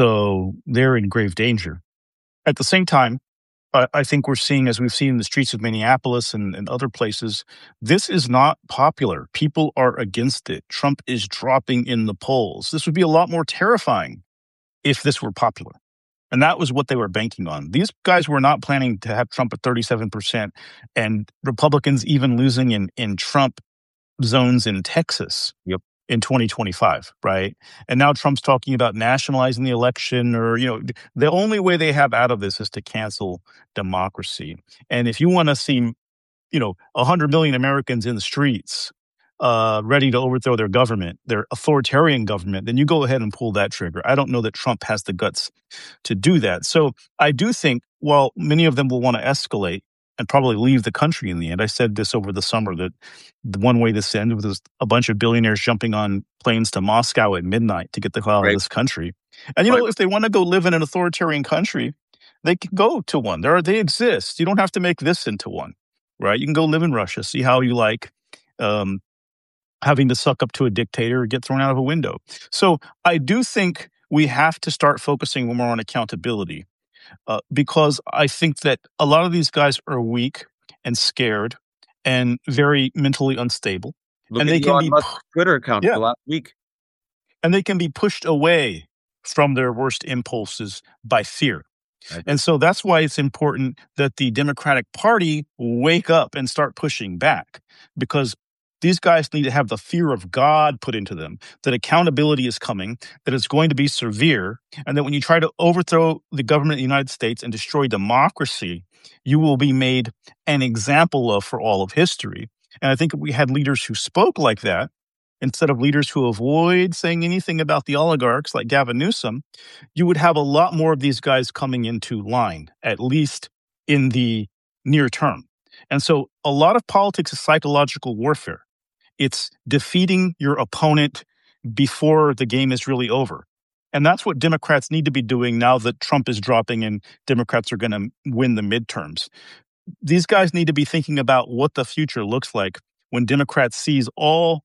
So they're in grave danger. At the same time, I, I think we're seeing, as we've seen in the streets of Minneapolis and, and other places, this is not popular. People are against it. Trump is dropping in the polls. This would be a lot more terrifying if this were popular. And that was what they were banking on. These guys were not planning to have Trump at thirty-seven percent and Republicans even losing in, in Trump zones in Texas. Yep. In twenty twenty-five, right? And now Trump's talking about nationalizing the election, or, you know, the only way they have out of this is to cancel democracy. And if you want to see, you know, one hundred million Americans in the streets uh, ready to overthrow their government, their authoritarian government, then you go ahead and pull that trigger. I don't know that Trump has the guts to do that. So I do think, while many of them will want to escalate and probably leave the country in the end. I said this over the summer, that the one way this ended was a bunch of billionaires jumping on planes to Moscow at midnight to get the hell out Right. of this country. And, you Right. know, if they want to go live in an authoritarian country, they can go to one. There are, they exist. You don't have to make this into one, right? You can go live in Russia, see how you like um, having to suck up to a dictator or get thrown out of a window. So I do think we have to start focusing more on accountability. Uh, because I think that a lot of these guys are weak and scared and very mentally unstable. Look and at they can Elon be, Musk's Twitter account yeah, for last week. and they can be pushed away from their worst impulses by fear. And so that's why it's important that the Democratic Party wake up and start pushing back, because these guys need to have the fear of God put into them, that accountability is coming, that it's going to be severe, and that when you try to overthrow the government of the United States and destroy democracy, you will be made an example of for all of history. And I think if we had leaders who spoke like that, instead of leaders who avoid saying anything about the oligarchs like Gavin Newsom, you would have a lot more of these guys coming into line, at least in the near term. And so a lot of politics is psychological warfare. It's defeating your opponent before the game is really over. And that's what Democrats need to be doing now that Trump is dropping and Democrats are going to win the midterms. These guys need to be thinking about what the future looks like when Democrats seize all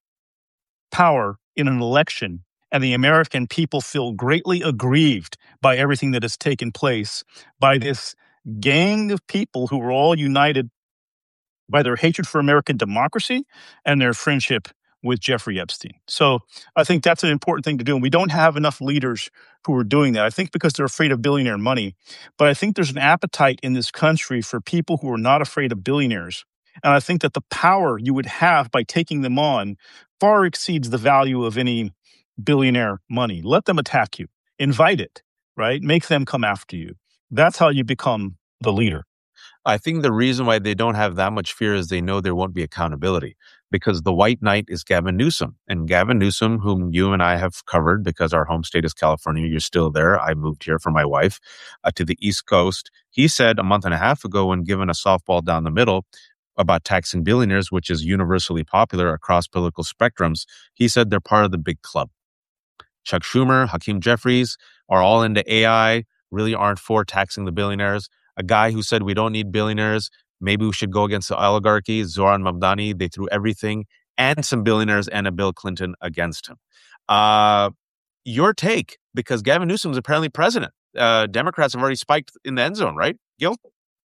power in an election and the American people feel greatly aggrieved by everything that has taken place by this gang of people who are all united by their hatred for American democracy and their friendship with Jeffrey Epstein. So I think that's an important thing to do. And we don't have enough leaders who are doing that. I think because they're afraid of billionaire money. But I think there's an appetite in this country for people who are not afraid of billionaires. And I think that the power you would have by taking them on far exceeds the value of any billionaire money. Let them attack you. Invite it, right? Make them come after you. That's how you become the leader. I think the reason why they don't have that much fear is they know there won't be accountability, because the white knight is Gavin Newsom. And Gavin Newsom, whom you and I have covered because our home state is California, you're still there. I moved here for my wife uh, to the East Coast. He said a month and a half ago, when given a softball down the middle about taxing billionaires, which is universally popular across political spectrums, he said they're part of the big club. Chuck Schumer, Hakeem Jeffries are all into A I, really aren't for taxing the billionaires. A guy who said we don't need billionaires, maybe we should go against the oligarchy, Zoran Mamdani, they threw everything and some billionaires and a Bill Clinton against him. Uh, your take, because Gavin Newsom is apparently president. Uh, Democrats have already spiked in the end zone, right, Gil?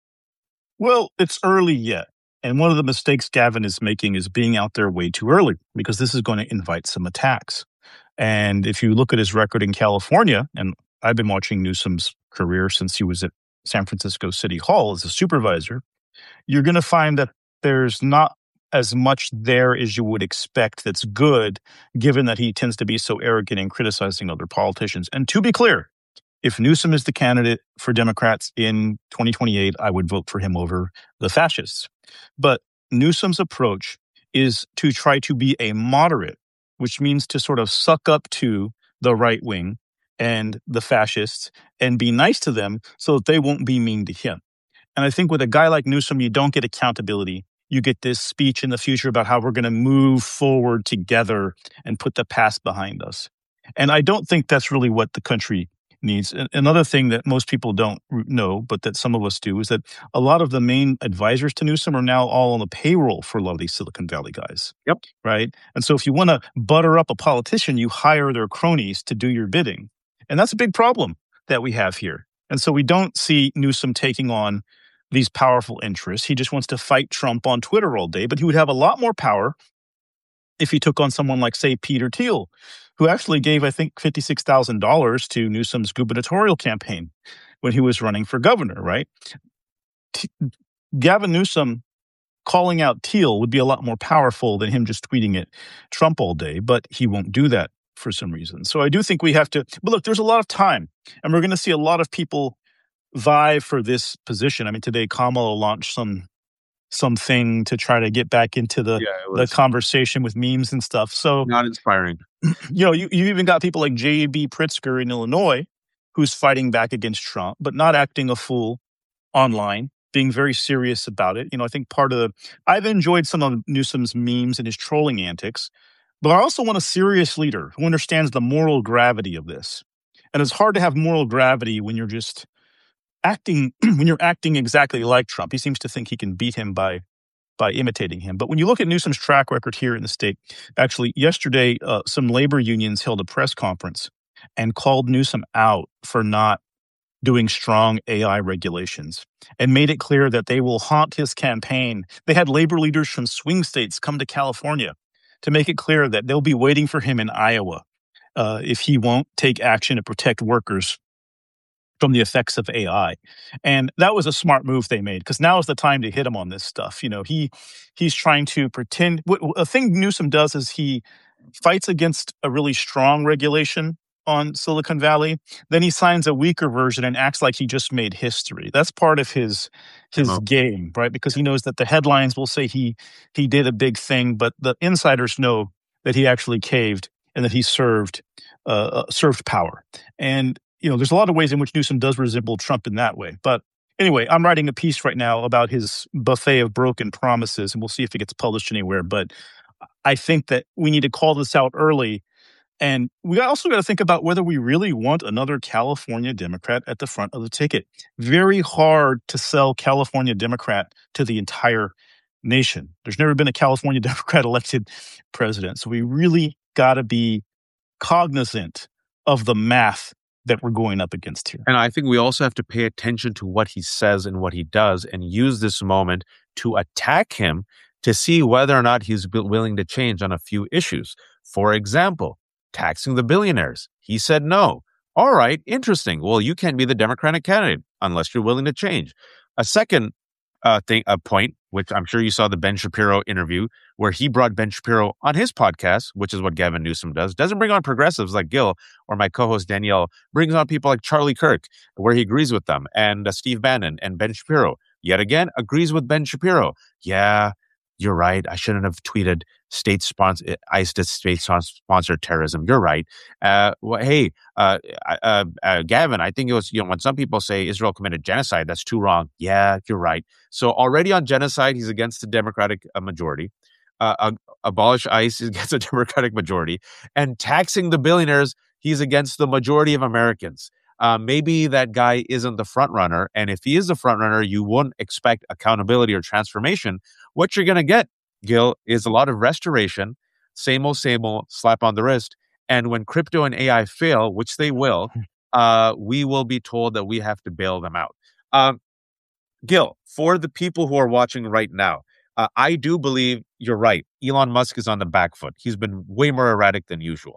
Well, it's early yet. And one of the mistakes Gavin is making is being out there way too early, because this is going to invite some attacks. And if you look at his record in California, and I've been watching Newsom's career since he was at San Francisco City Hall as a supervisor, you're going to find that there's not as much there as you would expect that's good, given that he tends to be so arrogant in criticizing other politicians. And to be clear, if Newsom is the candidate for Democrats in twenty twenty-eight, I would vote for him over the fascists. But Newsom's approach is to try to be a moderate, which means to sort of suck up to the right wing and the fascists and be nice to them so that they won't be mean to him. And I think with a guy like Newsom, you don't get accountability. You get this speech in the future about how we're going to move forward together and put the past behind us. And I don't think that's really what the country needs. Another thing that most people don't know, but that some of us do, is that a lot of the main advisors to Newsom are now all on the payroll for a lot of these Silicon Valley guys. Yep. Right? And so if you want to butter up a politician, you hire their cronies to do your bidding. And that's a big problem that we have here. And so we don't see Newsom taking on these powerful interests. He just wants to fight Trump on Twitter all day, but he would have a lot more power if he took on someone like, say, Peter Thiel, who actually gave, I think, fifty-six thousand dollars to Newsom's gubernatorial campaign when he was running for governor, right? T- Gavin Newsom calling out Thiel would be a lot more powerful than him just tweeting at Trump all day, but he won't do that for some reason. So I do think we have to, but look, there's a lot of time, and we're going to see a lot of people vie for this position. I mean, today Kamala launched some something to try to get back into the, yeah, the conversation with memes and stuff. So not inspiring. You know, you, you even got people like J B Pritzker in Illinois who's fighting back against Trump, but not acting a fool online, being very serious about it. You know, I think part of the, I've enjoyed some of Newsom's memes and his trolling antics, but I also want a serious leader who understands the moral gravity of this. And it's hard to have moral gravity when you're just acting when you're acting exactly like Trump. He seems to think he can beat him by by imitating him. But when you look at Newsom's track record here in the state, actually yesterday, uh, some labor unions held a press conference and called Newsom out for not doing strong A I regulations and made it clear that they will haunt his campaign. They had labor leaders from swing states come to California to make it clear that they'll be waiting for him in Iowa uh, if he won't take action to protect workers from the effects of A I. And that was a smart move they made, because now is the time to hit him on this stuff. You know, he he's trying to pretend. What, a thing Newsom does is he fights against a really strong regulation on Silicon Valley. Then he signs a weaker version and acts like he just made history. That's part of his his oh. game, right? Because he knows that the headlines will say he he did a big thing, but the insiders know that he actually caved and that he served uh, served power. And you know, there's a lot of ways in which Newsom does resemble Trump in that way. But anyway, I'm writing a piece right now about his buffet of broken promises, and we'll see if it gets published anywhere. But I think that we need to call this out early. And we also got to think about whether we really want another California Democrat at the front of the ticket. Very hard to sell California Democrat to the entire nation. There's never been a California Democrat elected president. So we really got to be cognizant of the math that we're going up against here. And I think we also have to pay attention to what he says and what he does and use this moment to attack him to see whether or not he's willing to change on a few issues. For example, taxing the billionaires. He said no. All right, interesting. Well, you can't be the Democratic candidate unless you're willing to change. A second uh, thing, a point, which I'm sure you saw the Ben Shapiro interview, where he brought Ben Shapiro on his podcast, which is what Gavin Newsom does. Doesn't bring on progressives like Gil or my co-host Danielle. Brings on people like Charlie Kirk, where he agrees with them, and uh, Steve Bannon and Ben Shapiro. Yet again, agrees with Ben Shapiro. Yeah, you're right. I shouldn't have tweeted state sponsor ICE to state sponsored terrorism. You're right. Uh, well, hey, uh, uh, uh, Gavin, I think it was, you know, when some people say Israel committed genocide, that's too wrong. Yeah, you're right. So already on genocide, he's against the Democratic uh, majority. Uh, uh, abolish ICE, he's against the Democratic majority. And taxing the billionaires, he's against the majority of Americans. Uh, maybe that guy isn't the front runner. And if he is the front runner, you wouldn't expect accountability or transformation. What you're going to get, Gil, is a lot of restoration, same old, same old, slap on the wrist. And when crypto and A I fail, which they will, uh, we will be told that we have to bail them out. Um, Gil, for the people who are watching right now, uh, I do believe you're right. Elon Musk is on the back foot. He's been way more erratic than usual.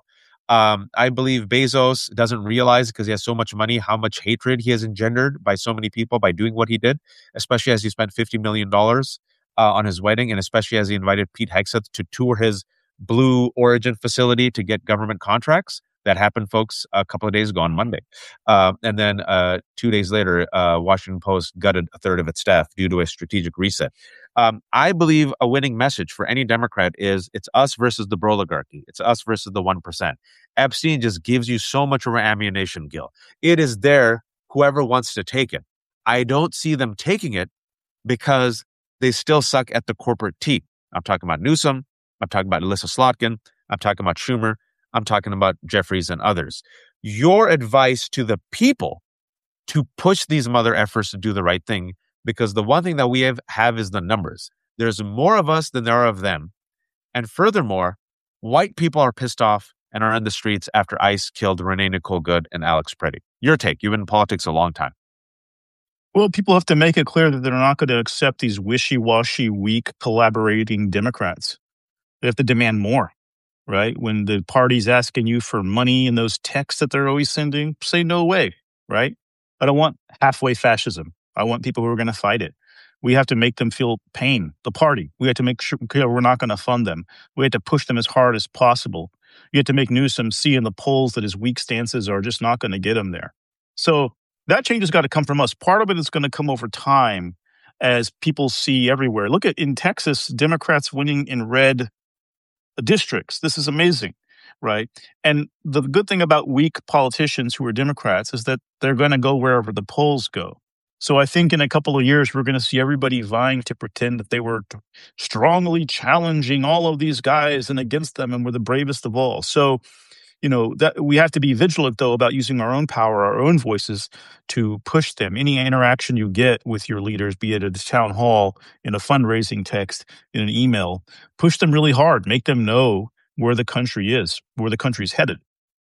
Um, I believe Bezos doesn't realize, because he has so much money, how much hatred he has engendered by so many people by doing what he did, especially as he spent fifty million dollars uh, on his wedding, and especially as he invited Pete Hegseth to tour his Blue Origin facility to get government contracts. That happened, folks, a couple of days ago on Monday. Uh, and then uh, two days later, uh, Washington Post gutted a third of its staff due to a strategic reset. Um, I believe a winning message for any Democrat is it's us versus the oligarchy. It's us versus the one percent. Epstein just gives you so much of ammunition, Gil. It is there, whoever wants to take it. I don't see them taking it because they still suck at the corporate teat. I'm talking about Newsom. I'm talking about Alyssa Slotkin. I'm talking about Schumer. I'm talking about Jeffries and others. Your advice to the people to push these mother efforts to do the right thing, because the one thing that we have, have is the numbers. There's more of us than there are of them. And furthermore, white people are pissed off and are in the streets after ICE killed Renee Nicole Good and Alex Preddy. Your take. You've been in politics a long time. Well, people have to make it clear that they're not going to accept these wishy-washy, weak, collaborating Democrats. They have to demand more, right? When the party's asking you for money in those texts that they're always sending, say no way, right? I don't want halfway fascism. I want people who are going to fight it. We have to make them feel pain, the party. We have to make sure we're not going to fund them. We have to push them as hard as possible. You have to make Newsom see in the polls that his weak stances are just not going to get him there. So that change has got to come from us. Part of it is going to come over time as people see everywhere. Look at in Texas, Democrats winning in red districts. This is amazing, right? And the good thing about weak politicians who are Democrats is that they're going to go wherever the polls go. So I think in a couple of years, we're going to see everybody vying to pretend that they were strongly challenging all of these guys and against them and were the bravest of all. So, you know, that we have to be vigilant, though, about using our own power, our own voices to push them. Any interaction you get with your leaders, be it at a town hall, in a fundraising text, in an email, push them really hard. Make them know where the country is, where the country's headed.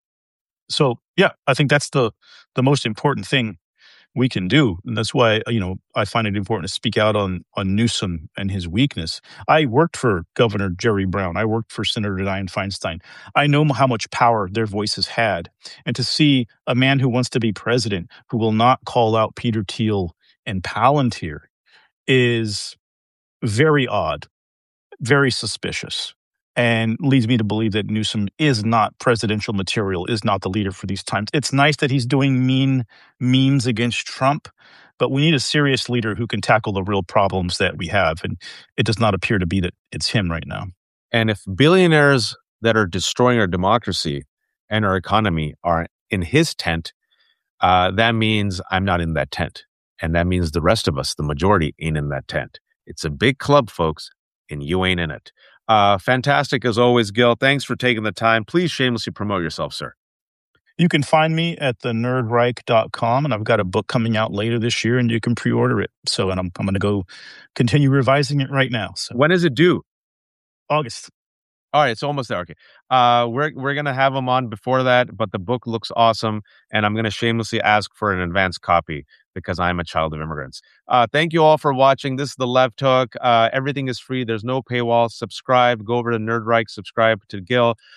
So, yeah, I think that's the the most important thing we can do. And that's why, you know, I find it important to speak out on, on Newsom and his weakness. I worked for Governor Jerry Brown. I worked for Senator Dianne Feinstein. I know how much power their voices had. And to see a man who wants to be president who will not call out Peter Thiel and Palantir is very odd, very suspicious, and leads me to believe that Newsom is not presidential material, is not the leader for these times. It's nice that he's doing mean memes against Trump, but we need a serious leader who can tackle the real problems that we have, and it does not appear to be that it's him right now. And if billionaires that are destroying our democracy and our economy are in his tent, uh, that means I'm not in that tent. And that means the rest of us, the majority, ain't in that tent. It's a big club, folks, and you ain't in it. Uh, fantastic as always, Gil. Thanks for taking the time. Please shamelessly promote yourself, sir. You can find me at the nerd reich dot com, and I've got a book coming out later this year, and you can pre-order it. So, and I'm I'm going to go continue revising it right now. So, when is it due? August. All right, it's almost there. Okay, uh, we're we're gonna have him on before that, but the book looks awesome, and I'm gonna shamelessly ask for an advance copy because I'm a child of immigrants. Uh, thank you all for watching. This is the Left Hook. Uh, everything is free. There's no paywall. Subscribe. Go over to Nerd Reich. Subscribe to Gil.